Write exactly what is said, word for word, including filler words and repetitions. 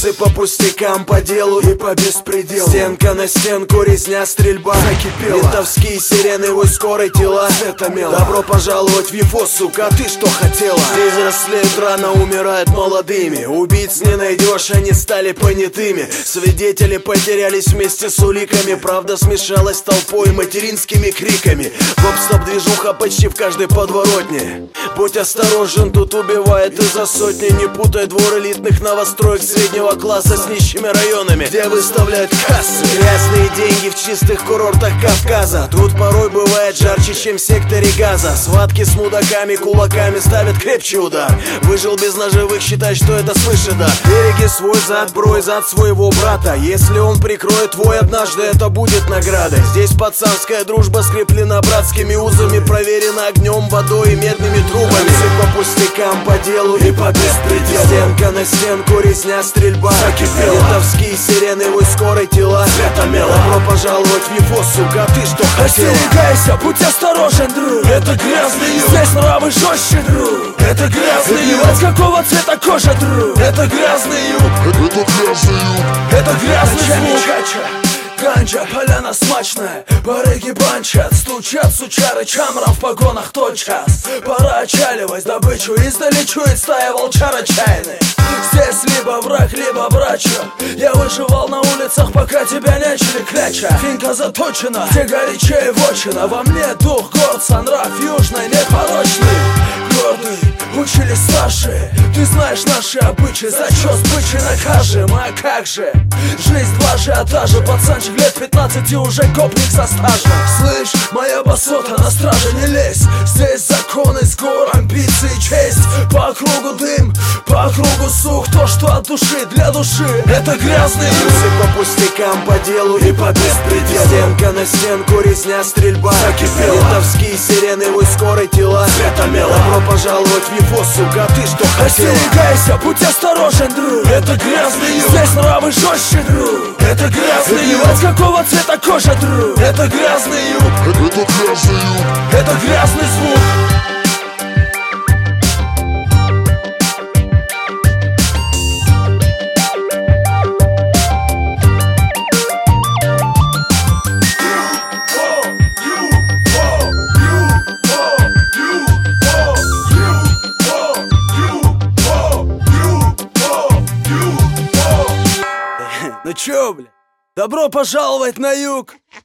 Вопросы по пустякам, по делу и по беспределу. Стенка на стенку, резня, стрельба закипела. Ментовские сирены, вой скорой тела светомела. Добро пожаловать в ЕФО, сука, ты что хотела? Здесь взрослеют рано, умирают молодыми. Убийц не найдешь, они стали понятыми. Свидетели потерялись вместе с уликами. Правда смешалась с толпой материнскими криками. Гоп-стоп движуха почти в каждой подворотне. Будь осторожен, тут убивает из-за сотни. Не путай двор элитных новостроек среднего класса с нищими районами, где выставляют кассы. Грязные деньги в чистых курортах Кавказа. Тут порой бывает жарче, чем в секторе Газа. Схватки с мудаками, кулаками ставят крепче удар. Выжил без ножевых, считай, что это свыше, да. Береги свой зад, брой зад своего брата. Если он прикроет твой однажды, это будет наградой. Здесь пацанская дружба скреплена братскими узами, проверена огнем, водой и медными трубами. Все по пустякам, по делу и по беспределу. Стенка на стенку, резня, стрельба закипела. Ментовские сирены, вой скорой тела светомела. Добро пожаловать в ЕФО, сука, ты что хотела? Остерегайся, будь осторожен, друг. Это грязный юг. Здесь нравы жестче, друг. Это грязный юг. От какого цвета кожа, друг? Это грязный юг. Это грязный юг. Это грязный звук. Ганджа, поляна смачная, барыги банчат, стучат сучары чамром в погонах тотчас. Пора отчаливать добычу, издали чует стая волчар отчаянных. Здесь либо враг, либо брачо. Я выживал на улицах, пока тебя нянчили кляча. Финка заточена, где горячее вотчина. Во мне дух горца, нрав южный, непорочный. Гордый, учили старшие. Ты знаешь наши обычаи, зачес бычий накажем. А как же, жизнь два ажиотажа. Пацанчик лет пятнадцати уже гопник со стажем. Слышь, моя басота на страже, не лезь. Здесь законы с гор, амбиции, честь. По кругу дым, по кругу сух. То, что от души, для души. Это грязный юг. Все по пустякам, по делу и по беспределу. Стенка на стенку, резня, стрельба закипела. Ментовские сирены, вой скорой тела светомела. Добро пожаловать в ЕФО, сука, ты что хотела? Остерегайся, будь осторожен, друг. Это грязный юг. Здесь нравы жестче, друг. Это грязный юг. От какого цвета кожа, друг? Это грязный юг. Это грязный юг. Это грязный звук. Ну чё, бля? Добро пожаловать на юг!